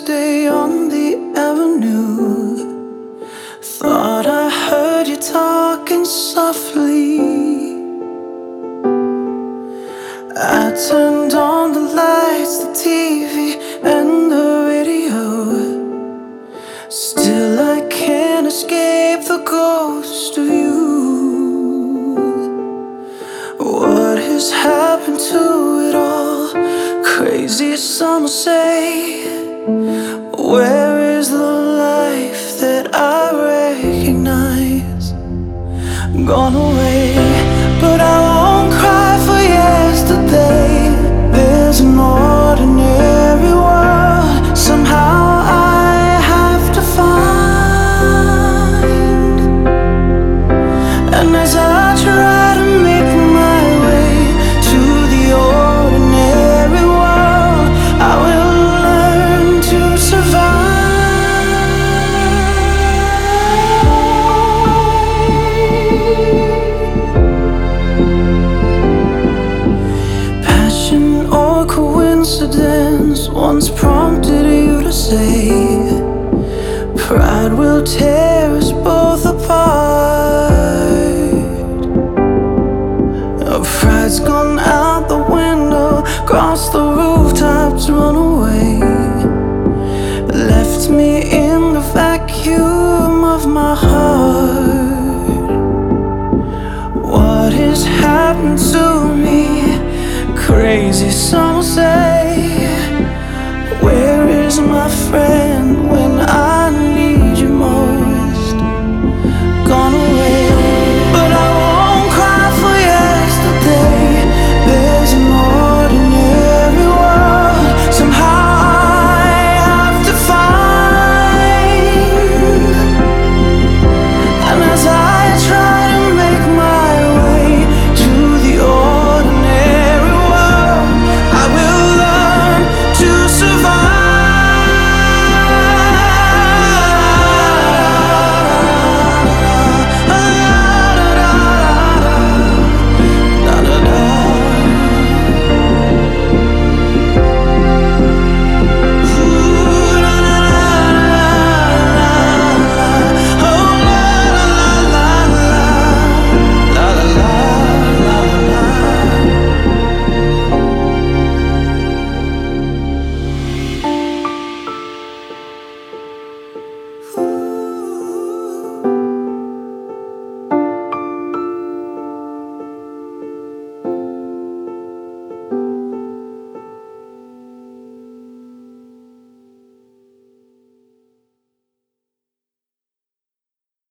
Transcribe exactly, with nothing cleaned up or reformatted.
Tuesday on the avenue. Thought I heard you talking softly. I turned on the lights, the T V, and the radio. Still I can't escape the ghost of you. What has happened to it all? Crazy, some say. Where is the life that I recognize? Gone away, but I won't cry for yesterday. There's an ordinary world somehow I have to find. And as I try to make my way to the ordinary world, I will learn to survive. Passion or coincidence once prompted you to say, pride will tear us both apart. Pride's gone out the window, crossed the rooftops, run away. Left me in the vacuum of my heart. What has happened to me? Crazy, some say. Where is my friend?